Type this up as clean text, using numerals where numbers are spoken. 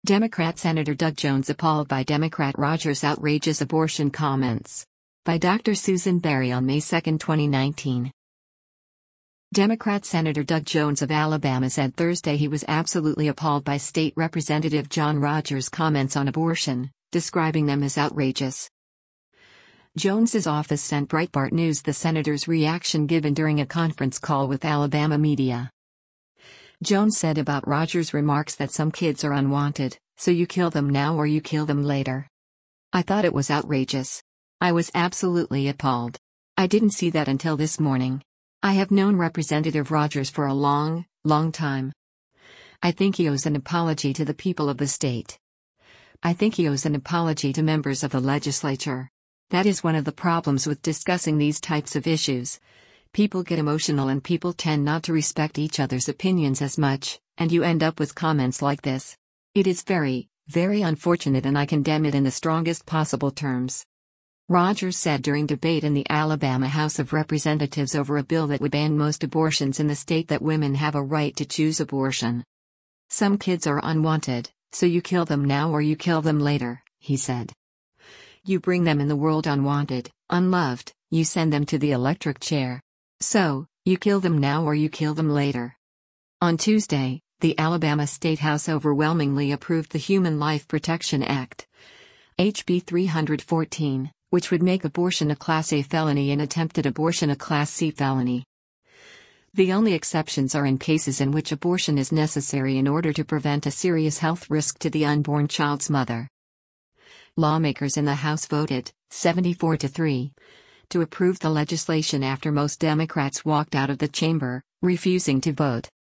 Democrat Senator Doug Jones appalled by Democrat Rogers' outrageous abortion comments. By Dr. Susan Berry on May 2, 2019. Democrat Senator Doug Jones of Alabama said Thursday he was absolutely appalled by State Representative John Rogers' comments on abortion, describing them as outrageous. Jones's office sent Breitbart News the senator's reaction given during a conference call with Alabama media. Jones said about Rogers' remarks that some kids are unwanted, so you kill them now or you kill them later. I thought it was outrageous. I was absolutely appalled. I didn't see that until this morning. I have known Representative Rogers for a long, long time. I think he owes an apology to the people of the state. I think he owes an apology to members of the legislature. That is one of the problems with discussing these types of issues. People get emotional and people tend not to respect each other's opinions as much, and you end up with comments like this. It is very, very unfortunate and I condemn it in the strongest possible terms. Rogers said during debate in the Alabama House of Representatives over a bill that would ban most abortions in the state that women have a right to choose abortion. Some kids are unwanted, so you kill them now or you kill them later, he said. You bring them in the world unwanted, unloved, you send them to the electric chair. So, you kill them now or you kill them later. On Tuesday, the Alabama State House overwhelmingly approved the Human Life Protection Act, HB 314, which would make abortion a Class A felony and attempted abortion a Class C felony. The only exceptions are in cases in which abortion is necessary in order to prevent a serious health risk to the unborn child's mother. Lawmakers in the House voted, 74-3. To approve the legislation after most Democrats walked out of the chamber, refusing to vote.